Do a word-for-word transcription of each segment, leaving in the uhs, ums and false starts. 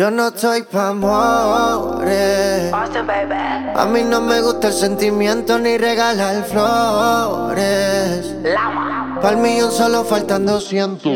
Yo no estoy pa' amores. Austin, baby. A mí no me gusta el sentimiento ni regalar flores. Lama. Pa'l millón solo faltan doscientos.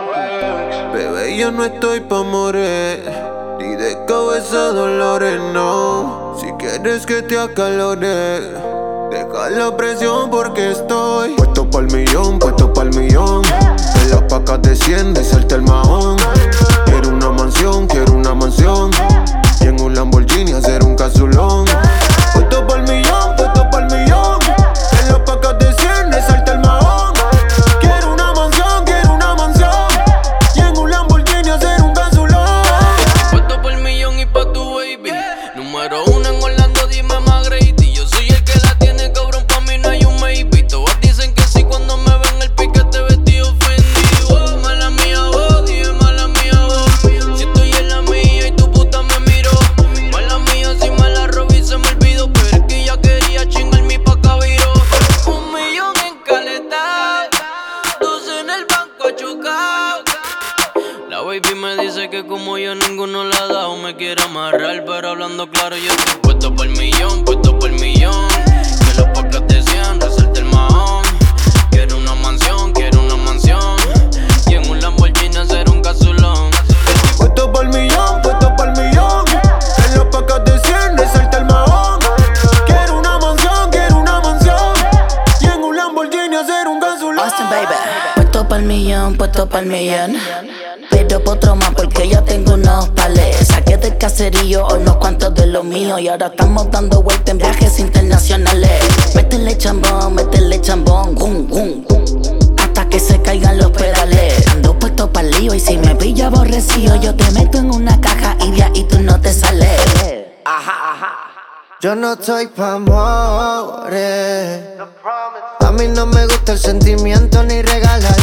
Bebé, yo no estoy pa' amores, ni de cabeza dolores, no. Si quieres que te acalore, deja la presión porque estoy puesto pa'l millón, puesto pa'l millón. En las pacas de cien, de salta el mahón. Quiero una mansión, quiero una mansión, y en un Lamborghini hacer un casulón. Puesto pa'l millón, puesto pa'l millón. En las pacas de cien, de salta el mahón. Quiero una mansión, quiero una mansión, y en un Lamborghini hacer un casulón. Puesto por millón y pa' tu baby. Número uno en Orlando, dime más Grady. Yo soy el que la tiene, cabrón, pa' mí no hay un maybe. Todas dicen que sí cuando me ven el piquete vestido Fendi. Oh, mala mía, oh, dime mala mía, oh. Si estoy en la mía y tu puta me miró. Mala mía, si me la robé y se me olvidó. Pero es que ella quería chingar mi pa' cabiro. Un millón en caleta, dos en el banco chocado. La baby me dice que como yo ninguno la ha dado, me quiere amarrar, pero hablando claro yo estoy puesto por millón, puesto por millón. Que los pacas te cien, resalte el mahón. Quiero una mansión, quiero una mansión, y en un Lamborghini hacer un casulón. Puesto pa'l millón, puesto pa'l millón. En las pacas de cien, resalta el mahón. Quiero una mansión, quiero una mansión, y en un Lamborghini hacer un casulón. Austin, baby. Puesto pa'l millón, puesto pa'l millón. Pero por otro más porque ya tengo unos pales. Saqué del caserío unos cuantos de los míos, y ahora estamos dando vueltas en viajes internacionales. Métele chambón, métele chambón, gum, gum, hasta que se caigan los pedales. Ando puesto pa'l lío y si me pilla aborrecido, yo te meto en una caja y de ahí tú no te sales. Ajá, ajá. Yo no estoy pa' amores. A mí no me gusta el sentimiento ni regalar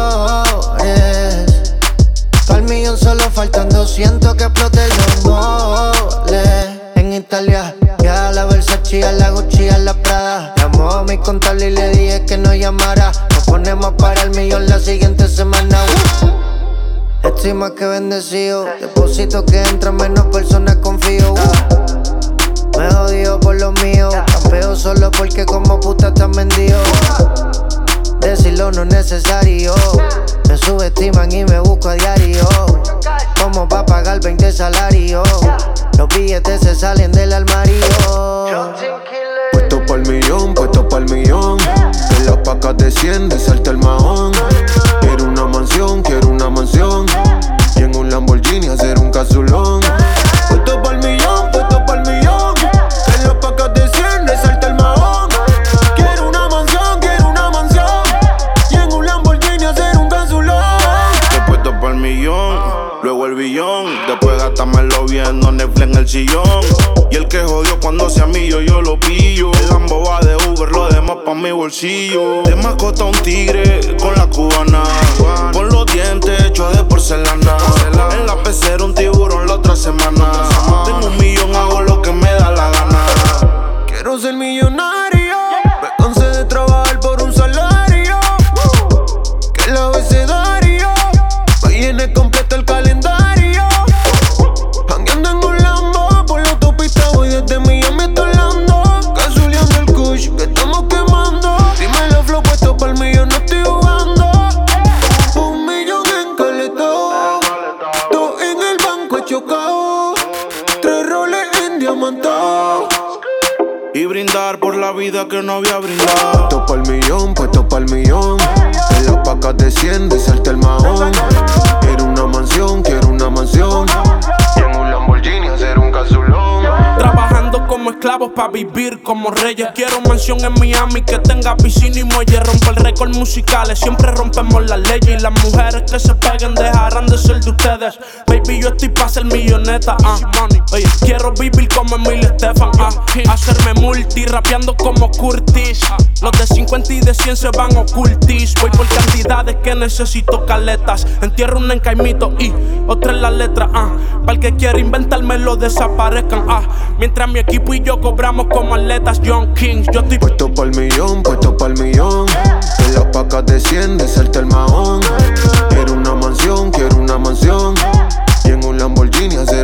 flores. Pa'l millón solo faltan doscientos que exploten los moles. En Italia, ya la Versace, a la Gucci, a la Prada. Llamó a mi contable y le dije que no llamara. Nos ponemos para el millón la siguiente semana. uh. Estoy más que bendecido. Deposito que entran, menos personas confío. uh. Me odio por lo mío. Campeo solo porque como puta están vendidos. Decirlo no es necesario. Me subestiman y me busco a diario. Como pa' pagar veinte salarios. Los billetes se salen del armario. Puesto pa'l millón, puesto pa'l millón. En las pacas de cien, resalta el mahón. Quiero una mansión, quiero una mansión, y en un Lamborghini hacer un casulón. Puesto pa'l millón, puesto pa'l millón. En las pacas de cien, resalta el mahón. Quiero una mansión, quiero una mansión, y en un Lamborghini hacer un casulón. Estoy puesto pa'l millón, luego el billón. Después gastármelo viendo Netflix en el sillón. Y el que jodió cuando sea mío yo lo pillo. El Lambo va de Uber, lo demás pa' mi bolsillo. De mascota un tigre con la cubana, con los dientes hechos de porcelana. En la pecera un tiburón la otra semana. Tengo un millón, hago lo que me da la gana. Quiero ser millonario, me cansé de trabajar por un salario. Que el abecedario me llene completo el calendario. Jangueando en un Lambo, por la autopista voy desde Miami hasta Orlando. Casuleando el kush que estamos quemando. Dímelo flow, puesto pa'l millón, no estoy jugando. Un millón en caletao, dos en el banco chocado, tres roles en diamantao, Y brindar por la vida que no había brindado. puesto pa'l millón, puesto pa'l millón. En las pacas de cien, resalta el mahón. Quiero una mansión, quiero una mansión, y en un Lamborghini hacer un casulón. Trabajando como esclavos pa' vivir como reyes. Quiero mansión en Miami que tenga piscina y muelle. Romper récords musicales, siempre rompemos las leyes. Y las mujeres que se peguen dejarán de ser de ustedes. Baby, yo estoy pa' ser milloneta, ah. Oye, quiero vivir como Emilio Estefan, ah. Hacerme multi, rapeando como Curtis. Los de cincuenta y de cien se van ocultis. Voy por cantidades que necesito caletas. Entierro una en Caimito y otra en la letra, ah. Para el que quiera inventarme lo desaparezcan, ah. Mientras mi equipo y yo cobramos como atletas Young Kings. Yo estoy puesto pa'l millón, puesto pa'l millón. En las pacas de cien, resalta el mahón. Quiero una mansión, quiero una mansión, y en un Lamborghini hacer